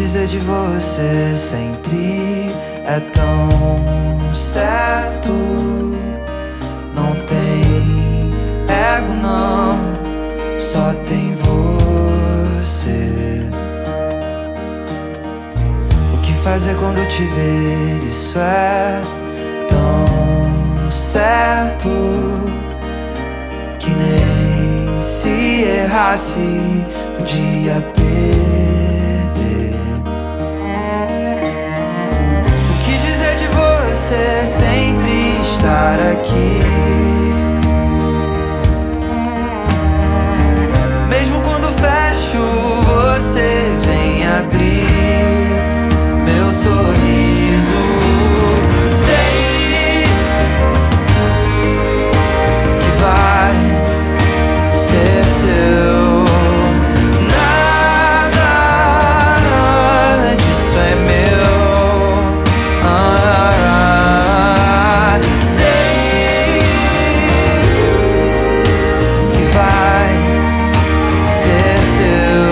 dizer de você sempre é tão certo. Não tem ego não, só tem você. O que fazer quando te ver? Isso é tão certo que nem se errasse podia perder. O que dizer de você sempre estar aqui? Mesmo quando fecho, você vem abrir meu sorriso. Sei que vai ser seu. Nada disso é meu. Sei que vai ser seu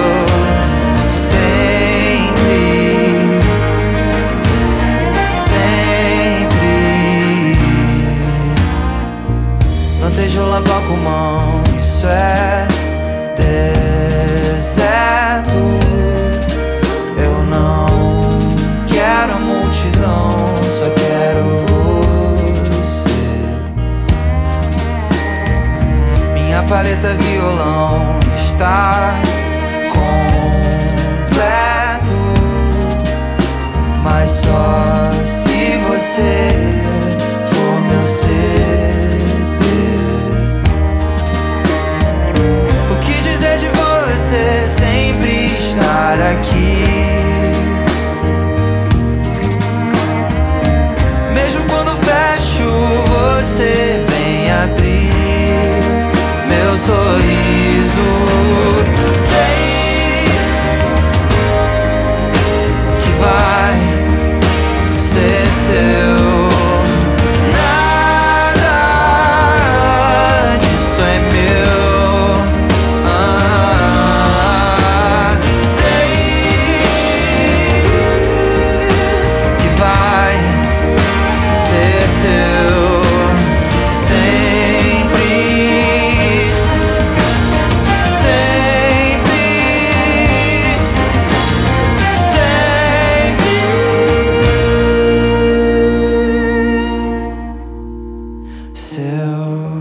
sempre, sempre. Não esteja lá pra pulmão, isso é deserto. Eu não quero a multidão, só quero você. Minha paleta violão está completo, mas só se você for meu CD. O que dizer de você sempre estar aqui? Mesmo quando fecho, você vem abrir meu sorriso. Sei que vai ser seu. Nada disso é meu. Sei que vai ser seu sempre, sempre, sempre seu.